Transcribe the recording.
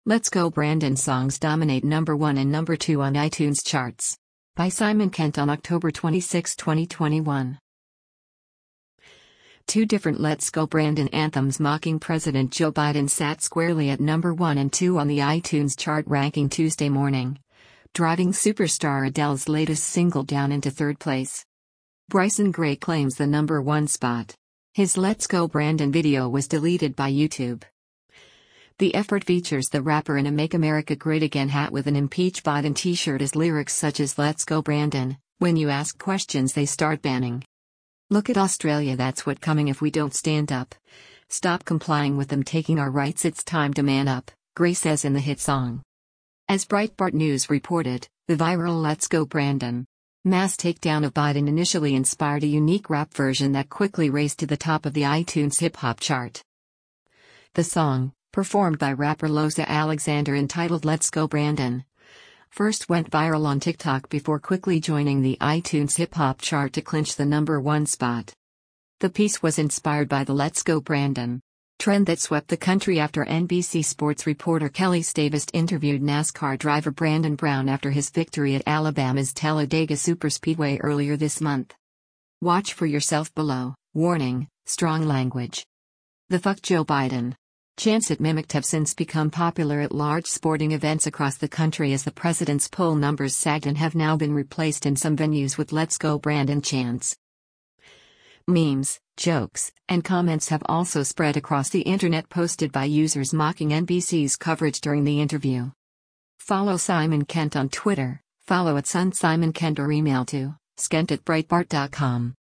Let's Go Brandon songs dominate number 1 and number 2 on iTunes charts. By Simon Kent on October 26, 2021. Two different Let's Go Brandon anthems mocking President Joe Biden sat squarely at number 1 and 2 on the iTunes chart ranking Tuesday morning, driving superstar Adele's latest single down into third place. Bryson Gray claims the number 1 spot. His Let's Go Brandon video was deleted by YouTube. The effort features the rapper in a Make America Great Again hat with an Impeach Biden t-shirt as lyrics such as Let's Go Brandon, when you ask questions they start banning. Look at Australia, that's what coming if we don't stand up. Stop complying with them taking our rights, it's time to man up, Gray says in the hit song. As Breitbart News reported, the viral Let's Go Brandon mass takedown of Biden initially inspired a unique rap version that quickly raced to the top of the iTunes hip-hop chart. The song, performed by rapper Loza Alexander entitled Let's Go Brandon, first went viral on TikTok before quickly joining the iTunes hip-hop chart to clinch the number 1 spot. The piece was inspired by the Let's Go Brandon trend that swept the country after NBC Sports reporter Kelly Stavast interviewed NASCAR driver Brandon Brown after his victory at Alabama's Talladega Superspeedway earlier this month. Watch for yourself below. Warning, strong language. The Fuck Joe Biden chants it mimicked have since become popular at large sporting events across the country as the president's poll numbers sagged and have now been replaced in some venues with Let's Go Brandon chants. Memes, jokes, and comments have also spread across the internet posted by users mocking NBC's coverage during the interview. Follow Simon Kent on Twitter, follow @SunSimonKent or email to skent@breitbart.com.